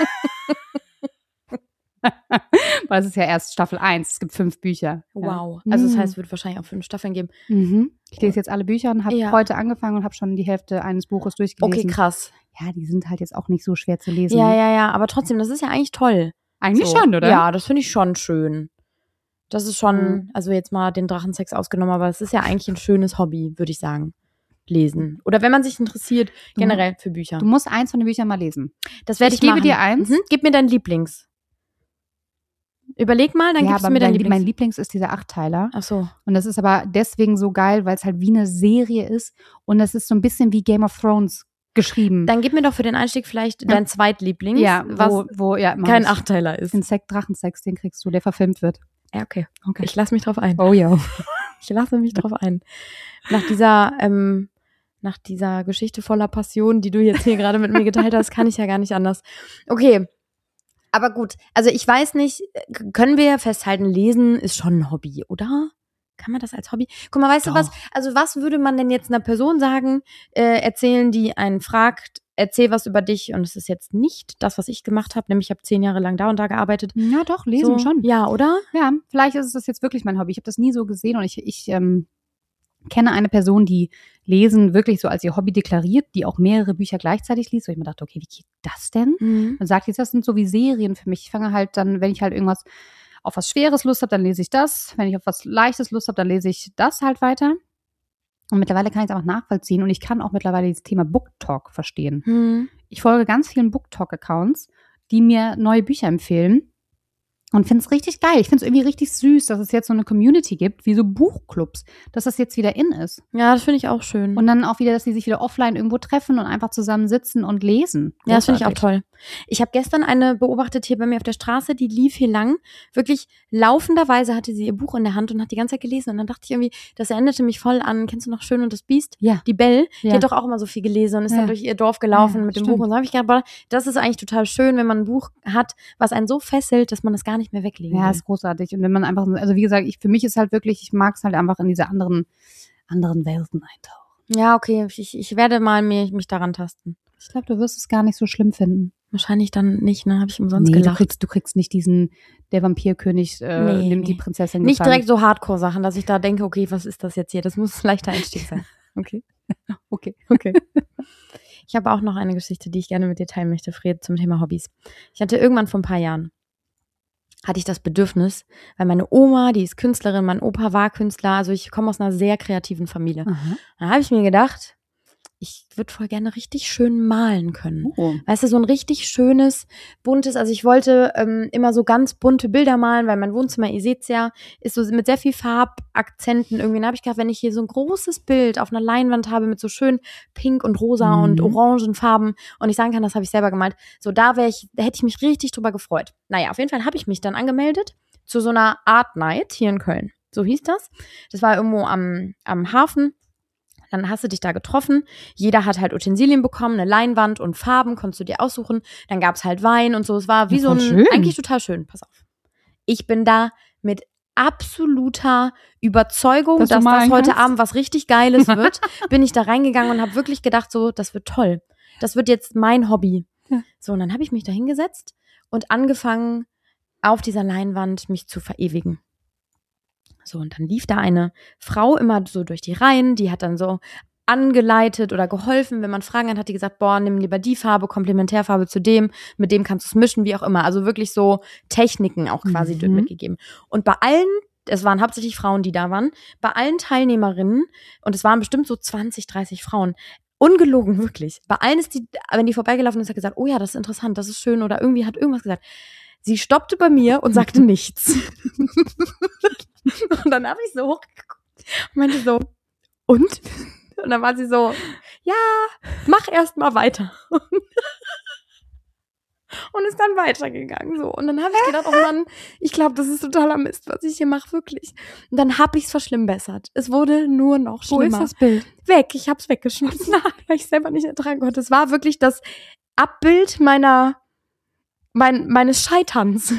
Weil es ist ja erst Staffel 1, es gibt 5 Bücher. Wow. Ja. Also das heißt, es wird wahrscheinlich auch 5 Staffeln geben. Ich lese jetzt alle Bücher und habe heute angefangen und habe schon die Hälfte eines Buches durchgelesen. Okay, krass. Ja, die sind halt jetzt auch nicht so schwer zu lesen. Ja, aber trotzdem, das ist ja eigentlich toll. Eigentlich schon, oder? Ja, das finde ich schon schön. Das ist schon, also jetzt mal den Drachensex ausgenommen, aber es ist ja eigentlich ein schönes Hobby, würde ich sagen. Lesen. Oder wenn man sich interessiert, generell für Bücher. Du musst eins von den Büchern mal lesen. Das werde ich machen. Ich gebe dir eins. Gib mir dein Lieblings. Überleg mal, dann gibst du mir dein Lieblings. Mein Lieblings ist dieser 8-Teiler. Ach so. Und das ist aber deswegen so geil, weil es halt wie eine Serie ist und es ist so ein bisschen wie Game of Thrones geschrieben. Dann gib mir doch für den Einstieg vielleicht dein Zweitlieblings, wo kein 8-Teiler ist. Den Drachensex, den kriegst du, der verfilmt wird. Ja, okay. Ich lasse mich drauf ein. Oh ja. Ich lasse mich drauf ein. Nach dieser Geschichte voller Passion, die du jetzt hier gerade mit mir geteilt hast, kann ich ja gar nicht anders. Okay. Aber gut, also ich weiß nicht, können wir festhalten, Lesen ist schon ein Hobby, oder? Kann man das als Hobby? Guck mal, weißt du was? Also was würde man denn jetzt einer Person sagen, erzählen, die einen fragt, erzähl was über dich und es ist jetzt nicht das, was ich gemacht habe, nämlich ich habe 10 Jahre lang da und da gearbeitet. Ja doch, lesen so, schon. Ja, oder? Ja, vielleicht ist es das jetzt wirklich mein Hobby. Ich habe das nie so gesehen und ich kenne eine Person, die Lesen wirklich so als ihr Hobby deklariert, die auch mehrere Bücher gleichzeitig liest, wo ich mir dachte, okay, wie geht das denn? Und sagt jetzt, das sind so wie Serien für mich. Ich fange halt dann, wenn ich halt irgendwas auf was Schweres Lust habe, dann lese ich das. Wenn ich auf was Leichtes Lust habe, dann lese ich das halt weiter. Und mittlerweile kann ich es einfach nachvollziehen und ich kann auch mittlerweile dieses Thema BookTok verstehen. Ich folge ganz vielen BookTok-Accounts, die mir neue Bücher empfehlen. Und finde es richtig geil. Ich finde es irgendwie richtig süß, dass es jetzt so eine Community gibt, wie so Buchclubs, dass das jetzt wieder in ist. Ja, das finde ich auch schön. Und dann auch wieder, dass die sich wieder offline irgendwo treffen und einfach zusammen sitzen und lesen. Ja, das finde ich auch toll. Ich habe gestern eine beobachtet hier bei mir auf der Straße, die lief hier lang. Wirklich laufenderweise hatte sie ihr Buch in der Hand und hat die ganze Zeit gelesen. Und dann dachte ich irgendwie, das erinnerte mich voll an, kennst du noch Schön und das Biest? Ja. Die Belle, die Ja. hat doch auch immer so viel gelesen und ist dann durch ihr Dorf gelaufen mit dem Buch. Und so habe ich gedacht, boah, das ist eigentlich total schön, wenn man ein Buch hat, was einen so fesselt, dass man das gar nicht mehr weglegen will. Ja, ist großartig. Und wenn man einfach, also wie gesagt, für mich ist halt wirklich, ich mag es halt einfach in diese anderen Welten eintauchen. Ja, okay, ich werde mal mich daran tasten. Ich glaube, du wirst es gar nicht so schlimm finden. Wahrscheinlich dann nicht, ne? Habe ich umsonst Nee, gelacht. du kriegst nicht diesen, der Vampirkönig nimmt die Prinzessin Nicht gefangen. direkt so Hardcore-Sachen, dass ich da denke, okay, was ist das jetzt hier? Das muss ein leichter Einstieg sein. Okay. Okay. Ich habe auch noch eine Geschichte, die ich gerne mit dir teilen möchte, Fred, zum Thema Hobbys. Ich hatte irgendwann vor ein paar Jahren, hatte ich das Bedürfnis, weil meine Oma, die ist Künstlerin, mein Opa war Künstler, also ich komme aus einer sehr kreativen Familie. Aha. Dann habe ich mir gedacht, ich würde voll gerne richtig schön malen können. Oh. Weißt du, so ein richtig schönes, buntes, also ich wollte immer so ganz bunte Bilder malen, weil mein Wohnzimmer, ihr seht's ja, ist so mit sehr viel Farbakzenten irgendwie. Dann habe ich gedacht, wenn ich hier so ein großes Bild auf einer Leinwand habe mit so schön pink und rosa und orangen Farben und ich sagen kann, das habe ich selber gemalt, so da hätte ich mich richtig drüber gefreut. Naja, auf jeden Fall habe ich mich dann angemeldet zu so einer Art Night hier in Köln. So hieß das. Das war irgendwo am Hafen. Dann hast du dich da getroffen. Jeder hat halt Utensilien bekommen, eine Leinwand und Farben, konntest du dir aussuchen. Dann gab's halt Wein und so. Es war wie so ein, schön. eigentlich total schön. Pass auf. Ich bin da mit absoluter Überzeugung, dass das heute Abend was richtig Geiles wird, bin ich da reingegangen und habe wirklich gedacht, so, das wird toll. Das wird jetzt mein Hobby. Ja. So, und dann habe ich mich da hingesetzt und angefangen, auf dieser Leinwand mich zu verewigen. So, und dann lief da eine Frau immer so durch die Reihen, die hat dann so angeleitet oder geholfen, wenn man Fragen hat die gesagt, boah, nimm lieber die Farbe, Komplementärfarbe zu dem, mit dem kannst du es mischen, wie auch immer. Also wirklich so Techniken auch quasi mitgegeben. Und bei allen, es waren hauptsächlich Frauen, die da waren, bei allen Teilnehmerinnen, und es waren bestimmt so 20, 30 Frauen, ungelogen, wirklich. Bei allen ist wenn die vorbeigelaufen ist, hat gesagt, oh ja, das ist interessant, das ist schön, oder irgendwie hat irgendwas gesagt. Sie stoppte bei mir und sagte nichts. Und dann habe ich so hochgeguckt und meinte so, und? Und dann war sie so, ja, mach erst mal weiter. Und ist dann weitergegangen. So. Und dann habe ich gedacht, oh Mann, ich glaube, das ist totaler Mist, was ich hier mache, wirklich. Und dann habe ich es verschlimmbessert. Es wurde nur noch schlimmer. Wo ist das Bild? Weg, ich habe es weggeschmissen, weil ich selber nicht ertragen konnte. Es war wirklich das Abbild meines Scheiterns.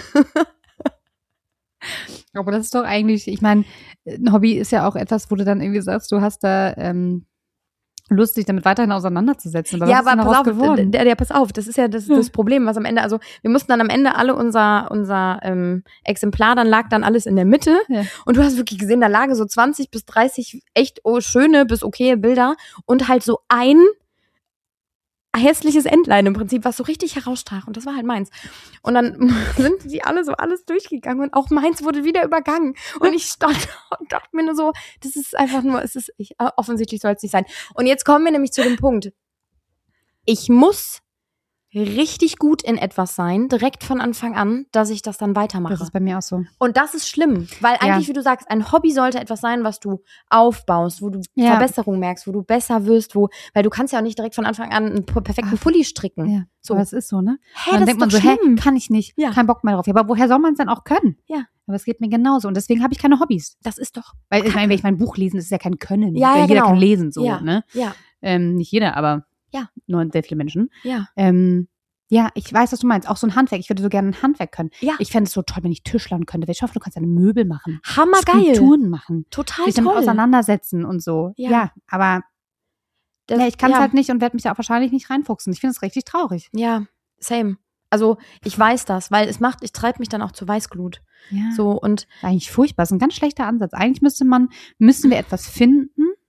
Aber das ist doch eigentlich, ich meine, ein Hobby ist ja auch etwas, wo du dann irgendwie sagst, du hast da Lust, dich damit weiterhin auseinanderzusetzen. Aber ja, was ist denn aber daraus geworden? pass auf, das ist ja das Problem, was am Ende, also wir mussten dann am Ende alle unser Exemplar, dann lag dann alles in der Mitte und du hast wirklich gesehen, da lagen so 20 bis 30 echt schöne bis okaye Bilder und halt so ein hässliches Entlein im Prinzip, was so richtig herausstach. Und das war halt meins. Und dann sind die alle so alles durchgegangen und auch meins wurde wieder übergangen. Und ich stand und dachte mir nur so, das ist einfach nur, offensichtlich soll es nicht sein. Und jetzt kommen wir nämlich zu dem Punkt. Ich muss richtig gut in etwas sein, direkt von Anfang an, dass ich das dann weitermache. Das ist bei mir auch so. Und das ist schlimm, weil eigentlich, wie du sagst, ein Hobby sollte etwas sein, was du aufbaust, wo du Verbesserungen merkst, wo du besser wirst, weil du kannst ja auch nicht direkt von Anfang an einen perfekten Pulli stricken. Ja, so. Aber es ist so, ne? Hä, dann das denkt ist man doch so, schlimm. kann ich nicht, kein Bock mehr drauf. Ja, aber woher soll man es dann auch können? Ja. Aber es geht mir genauso und deswegen habe ich keine Hobbys. Das ist doch Weil ich meine, wenn ich mein Buch lesen, das ist ja kein Können. Ja, jeder genau. kann lesen, so, Ja. ne? Ja. Nicht jeder, aber nur sehr viele Menschen. Ja. Ja, ich weiß, was du meinst. Auch so ein Handwerk. Ich würde so gerne ein Handwerk können. Ja. Ich fände es so toll, wenn ich Tischlern könnte. Ich hoffe, du kannst deine Möbel machen. Hammergeil. Skulpturen machen. Total sich damit toll. auseinandersetzen und so. Ja, aber ich kann es halt nicht und werde mich da auch wahrscheinlich nicht reinfuchsen. Ich finde es richtig traurig. Ja, same. Also ich weiß das, weil ich treibe mich dann auch zur Weißglut. Ja. So und Eigentlich furchtbar. Das ist ein ganz schlechter Ansatz. Eigentlich müssten wir etwas finden,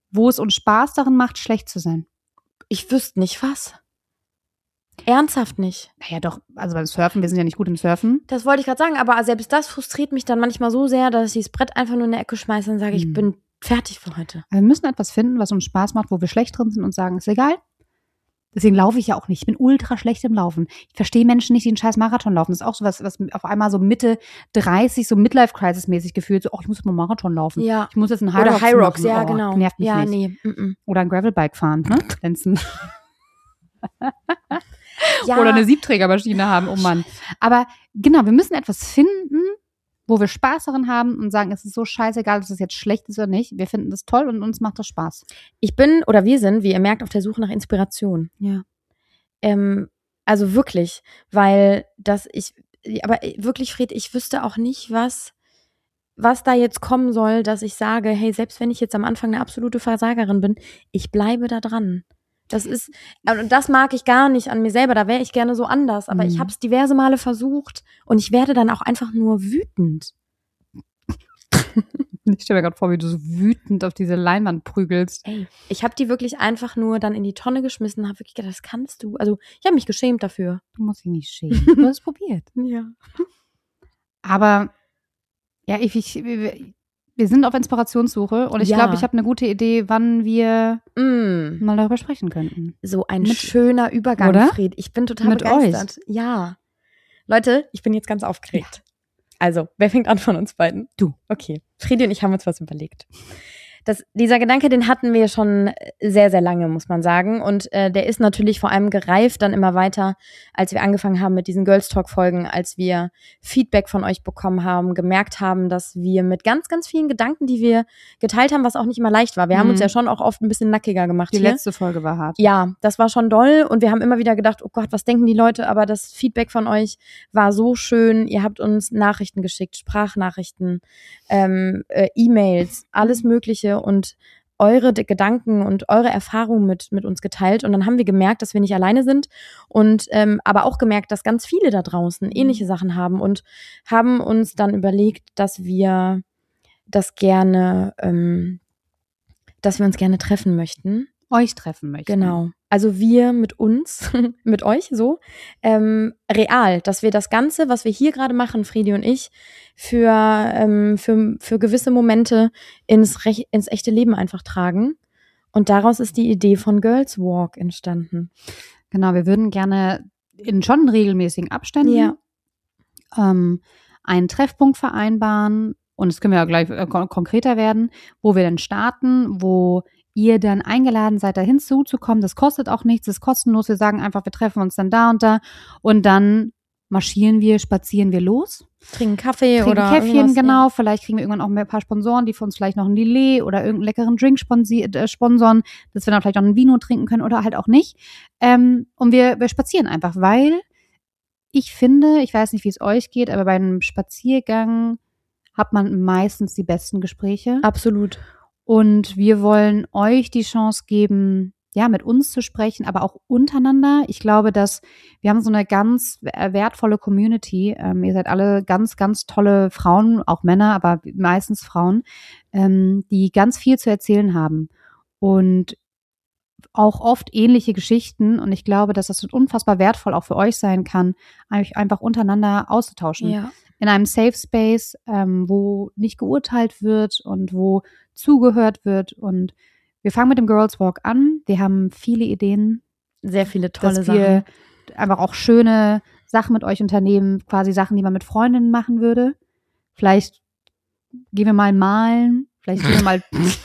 wo es uns Spaß darin macht, schlecht zu sein. Ich wüsste nicht, was. Ernsthaft nicht. Naja, doch, also beim Surfen, wir sind ja nicht gut im Surfen. Das wollte ich gerade sagen, aber selbst das frustriert mich dann manchmal so sehr, dass ich das Brett einfach nur in der Ecke schmeiße und sage, ich bin fertig für heute. Also wir müssen etwas finden, was uns Spaß macht, wo wir schlecht drin sind und sagen, ist egal. Deswegen laufe ich ja auch nicht. Ich bin ultra schlecht im Laufen. Ich verstehe Menschen nicht, die einen scheiß Marathon laufen. Das ist auch so was auf einmal so Mitte 30, so Midlife-Crisis-mäßig gefühlt. So, ich muss jetzt mal Marathon laufen. Ja. Ich muss jetzt einen Oder High Rocks, machen. ja, genau. Nervt mich ja, nicht. Nee. Oder ein Gravelbike fahren, ne? Lenzen. Ja. Oder eine Siebträgermaschine haben, oh Mann. Aber genau, wir müssen etwas finden, wo wir Spaß daran haben und sagen, es ist so scheißegal, ob es jetzt schlecht ist oder nicht. Wir finden das toll und uns macht das Spaß. Wir sind, wie ihr merkt, auf der Suche nach Inspiration. Ja. Also wirklich, weil aber wirklich, Fred, ich wüsste auch nicht, was da jetzt kommen soll, dass ich sage, hey, selbst wenn ich jetzt am Anfang eine absolute Versagerin bin, ich bleibe da dran. Das mag ich gar nicht an mir selber, da wäre ich gerne so anders, aber ich habe es diverse Male versucht und ich werde dann auch einfach nur wütend. Ich stelle mir gerade vor, wie du so wütend auf diese Leinwand prügelst. Ey, ich habe die wirklich einfach nur dann in die Tonne geschmissen und habe wirklich gedacht, das kannst du. Also ich habe mich geschämt dafür. Du musst dich nicht schämen. Du hast es probiert. Ja. Aber ja, wir sind auf Inspirationssuche und ich glaube, ich habe eine gute Idee, wann wir mal darüber sprechen könnten. So ein schöner Übergang, oder? Fred. Ich bin total Mit begeistert. Euch. Ja. Leute, ich bin jetzt ganz aufgeregt. Ja. Also, wer fängt an von uns beiden? Du. Okay. Fredi und ich haben uns was überlegt. Dieser Gedanke, den hatten wir schon sehr, sehr lange, muss man sagen. Und der ist natürlich vor allem gereift dann immer weiter, als wir angefangen haben mit diesen Girls Talk-Folgen, als wir Feedback von euch bekommen haben, gemerkt haben, dass wir mit ganz, ganz vielen Gedanken, die wir geteilt haben, was auch nicht immer leicht war. Wir haben uns ja schon auch oft ein bisschen nackiger gemacht. Die letzte Folge war hart. Ja, das war schon doll und wir haben immer wieder gedacht, oh Gott, was denken die Leute? Aber das Feedback von euch war so schön. Ihr habt uns Nachrichten geschickt, Sprachnachrichten, E-Mails, alles Mögliche und eure Gedanken und eure Erfahrungen mit uns geteilt. Und dann haben wir gemerkt, dass wir nicht alleine sind und aber auch gemerkt, dass ganz viele da draußen ähnliche Sachen haben und haben uns dann überlegt, dass wir uns gerne treffen möchten. Euch treffen möchten. Genau. Also wir mit uns, mit euch so, real, dass wir das Ganze, was wir hier gerade machen, Fredi und ich, für gewisse Momente ins echte Leben einfach tragen. Und daraus ist die Idee von Girls Walk entstanden. Genau, wir würden gerne in schon regelmäßigen Abständen einen Treffpunkt vereinbaren. Und das können wir ja gleich konkreter werden, wo wir dann starten, wo ihr dann eingeladen seid, da hinzuzukommen. Das kostet auch nichts, das ist kostenlos. Wir sagen einfach, wir treffen uns dann da und dann spazieren wir los. Trinken Kaffee trinken oder Käffchen, genau. Ja. Vielleicht kriegen wir irgendwann auch ein paar Sponsoren, die für uns vielleicht noch ein Lillet oder irgendeinen leckeren Drink sponsoren, dass wir dann vielleicht noch ein Vino trinken können oder halt auch nicht. Und wir spazieren einfach, weil ich finde, ich weiß nicht, wie es euch geht, aber bei einem Spaziergang hat man meistens die besten Gespräche. Absolut. Und wir wollen euch die Chance geben, ja, mit uns zu sprechen, aber auch untereinander. Ich glaube, dass wir haben so eine ganz wertvolle Community. Ihr seid alle ganz, ganz tolle Frauen, auch Männer, aber meistens Frauen, die ganz viel zu erzählen haben und auch oft ähnliche Geschichten. Und ich glaube, dass das unfassbar wertvoll auch für euch sein kann, euch einfach untereinander auszutauschen. Ja. In einem Safe Space, wo nicht geurteilt wird und wo zugehört wird. Und wir fangen mit dem Girls Walk an. Wir haben viele Ideen. Sehr viele tolle dass Sachen. Wir einfach auch schöne Sachen mit euch unternehmen. Quasi Sachen, die man mit Freundinnen machen würde. Vielleicht gehen wir mal malen. Vielleicht gehen wir mal...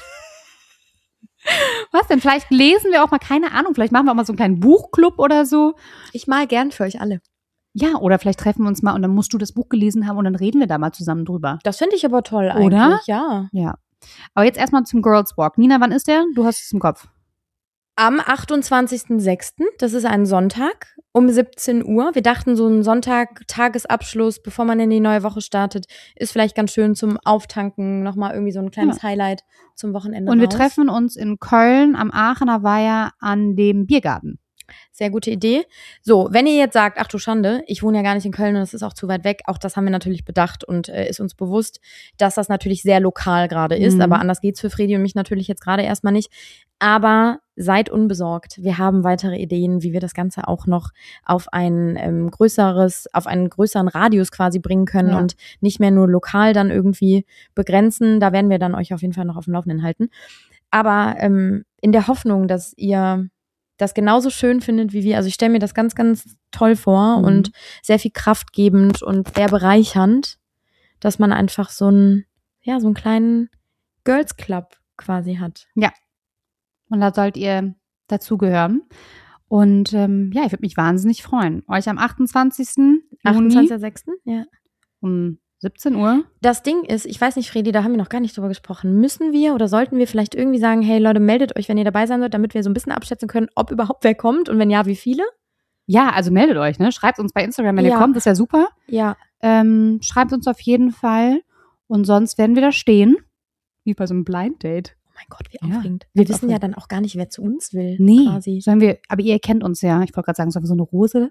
Was denn? Vielleicht lesen wir auch mal, keine Ahnung. Vielleicht machen wir auch mal so einen kleinen Buchclub oder so. Ich mal gern für euch alle. Ja, oder vielleicht treffen wir uns mal und dann musst du das Buch gelesen haben und dann reden wir da mal zusammen drüber. Das finde ich aber toll eigentlich. Oder? Ja. Ja. Aber jetzt erstmal zum Girls Walk. Nina, wann ist der? Du hast es im Kopf. Am 28.06., das ist ein Sonntag, um 17 Uhr. Wir dachten, so ein Sonntag, Tagesabschluss, bevor man in die neue Woche startet, ist vielleicht ganz schön zum Auftanken, nochmal irgendwie so ein kleines Highlight zum Wochenende Und wir raus. treffen uns in Köln am Aachener Weiher an dem Biergarten. Sehr gute Idee. So, wenn ihr jetzt sagt, ach du Schande, ich wohne ja gar nicht in Köln und das ist auch zu weit weg, auch das haben wir natürlich bedacht und ist uns bewusst, dass das natürlich sehr lokal gerade ist, aber anders geht's für Fredi und mich natürlich jetzt gerade erstmal nicht. Aber seid unbesorgt. Wir haben weitere Ideen, wie wir das Ganze auch noch auf ein größeren Radius quasi bringen können und nicht mehr nur lokal dann irgendwie begrenzen. Da werden wir dann euch auf jeden Fall noch auf dem Laufenden halten. Aber in der Hoffnung, dass ihr das genauso schön findet wie wir. Also ich stelle mir das ganz, ganz toll vor und sehr viel kraftgebend und sehr bereichernd, dass man einfach so einen kleinen Girls Club quasi hat. Ja. Und da sollt ihr dazugehören. Und ich würde mich wahnsinnig freuen. Euch am 28. Juni 28.06. Ja. um 17 Uhr. Das Ding ist, ich weiß nicht, Fredi, da haben wir noch gar nicht drüber gesprochen. Müssen wir oder sollten wir vielleicht irgendwie sagen, hey Leute, meldet euch, wenn ihr dabei sein sollt, damit wir so ein bisschen abschätzen können, ob überhaupt wer kommt und wenn ja, wie viele? Ja, also meldet euch, ne? Schreibt uns bei Instagram, wenn ihr kommt, das ist ja super. Ja. Schreibt uns auf jeden Fall und sonst werden wir da stehen, wie bei so einem Blind Date. Oh mein Gott, wie aufregend. Wir wissen ja dann auch gar nicht, wer zu uns will. Nee, quasi. Aber ihr kennt uns ja. Ich wollte gerade sagen, sollen wir so eine Rose?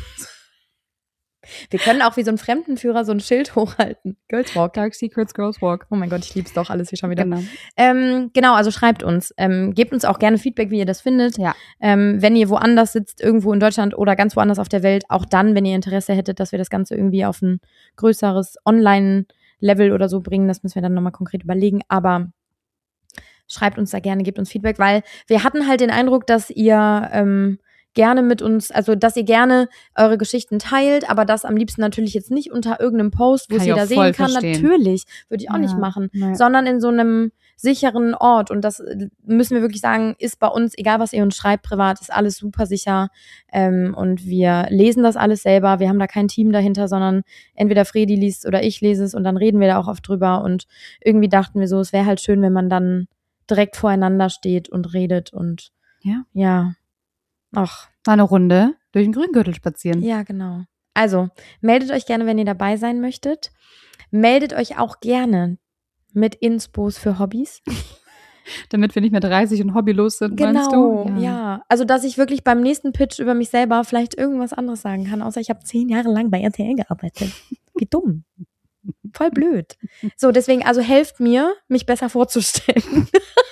Wir können auch wie so ein Fremdenführer so ein Schild hochhalten. Girls Walk. Dark Secrets, Girls Walk. Oh mein Gott, ich lieb's doch alles hier schon wieder. Genau. Genau, also schreibt uns. Gebt uns auch gerne Feedback, wie ihr das findet. Ja. Wenn ihr woanders sitzt, irgendwo in Deutschland oder ganz woanders auf der Welt, auch dann, wenn ihr Interesse hättet, dass wir das Ganze irgendwie auf ein größeres Online-Level oder so bringen, das müssen wir dann nochmal konkret überlegen. Aber schreibt uns da gerne, gebt uns Feedback, weil wir hatten halt den Eindruck, dass ihr gerne mit uns, also dass ihr gerne eure Geschichten teilt, aber das am liebsten natürlich jetzt nicht unter irgendeinem Post, wo es jeder sehen kann. Verstehen. Natürlich, würde ich auch nicht machen, sondern in so einem sicheren Ort. Und das müssen wir wirklich sagen, ist bei uns, egal was ihr uns schreibt, privat, ist alles super sicher. Und wir lesen das alles selber. Wir haben da kein Team dahinter, sondern entweder Fredi liest oder ich lese es und dann reden wir da auch oft drüber. Und irgendwie dachten wir so, es wäre halt schön, wenn man dann direkt voreinander steht und redet und ja. Ach. Mal eine Runde durch den Grüngürtel spazieren. Ja, genau. Also, meldet euch gerne, wenn ihr dabei sein möchtet. Meldet euch auch gerne mit Inspos für Hobbys. Damit wir nicht mehr 30 und hobbylos sind, meinst du? Genau, ja. Also, dass ich wirklich beim nächsten Pitch über mich selber vielleicht irgendwas anderes sagen kann, außer ich habe 10 Jahre lang bei RTL gearbeitet. Wie dumm. Voll blöd. So, deswegen, also helft mir, mich besser vorzustellen.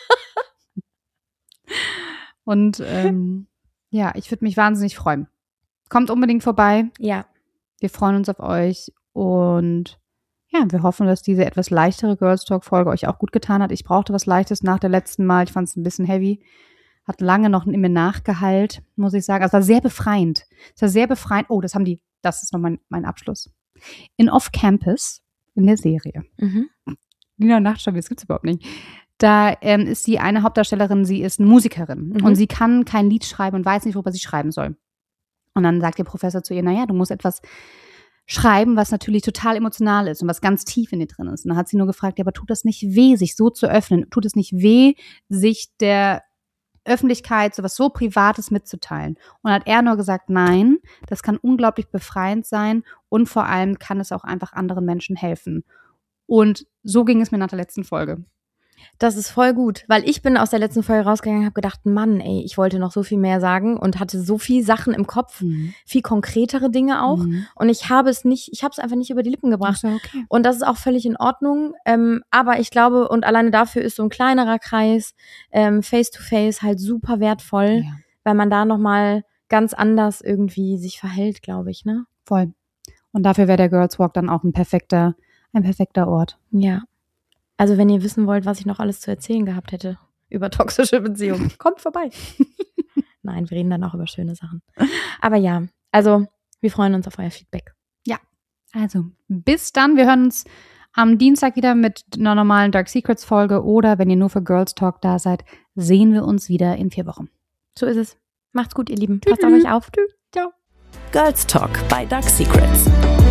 Und ja, ich würde mich wahnsinnig freuen. Kommt unbedingt vorbei. Ja. Wir freuen uns auf euch und ja, wir hoffen, dass diese etwas leichtere Girls Talk Folge euch auch gut getan hat. Ich brauchte was Leichtes nach der letzten Mal. Ich fand es ein bisschen heavy. Hat lange noch in mir nachgeheilt, muss ich sagen. Also es war sehr befreiend. Oh, das ist noch mein Abschluss. In Off Campus, in der Serie. Nina Nachtschau, das gibt's überhaupt nicht. Da ist sie eine Hauptdarstellerin, sie ist eine Musikerin und sie kann kein Lied schreiben und weiß nicht, worüber sie schreiben soll. Und dann sagt der Professor zu ihr, naja, du musst etwas schreiben, was natürlich total emotional ist und was ganz tief in dir drin ist. Und dann hat sie nur gefragt, ja, aber tut das nicht weh, sich so zu öffnen? Tut es nicht weh, sich der Öffentlichkeit sowas so Privates mitzuteilen? Und hat er nur gesagt, nein, das kann unglaublich befreiend sein und vor allem kann es auch einfach anderen Menschen helfen. Und so ging es mir nach der letzten Folge. Das ist voll gut, weil ich bin aus der letzten Folge rausgegangen und habe gedacht, Mann, ey, ich wollte noch so viel mehr sagen und hatte so viel Sachen im Kopf, viel konkretere Dinge auch und ich habe es einfach nicht über die Lippen gebracht. Okay. Und das ist auch völlig in Ordnung, aber ich glaube, und alleine dafür ist so ein kleinerer Kreis, Face-to-Face halt super wertvoll, weil man da nochmal ganz anders irgendwie sich verhält, glaube ich, ne? Voll. Und dafür wäre der Girls Walk dann auch ein perfekter Ort. Ja. Also wenn ihr wissen wollt, was ich noch alles zu erzählen gehabt hätte über toxische Beziehungen, kommt vorbei. Nein, wir reden dann auch über schöne Sachen. Aber ja, also wir freuen uns auf euer Feedback. Ja, also bis dann. Wir hören uns am Dienstag wieder mit einer normalen Dark Secrets Folge oder wenn ihr nur für Girls Talk da seid, sehen wir uns wieder in 4 Wochen. So ist es. Macht's gut, ihr Lieben. Passt auf euch auf. Ciao. Girls Talk bei Dark Secrets.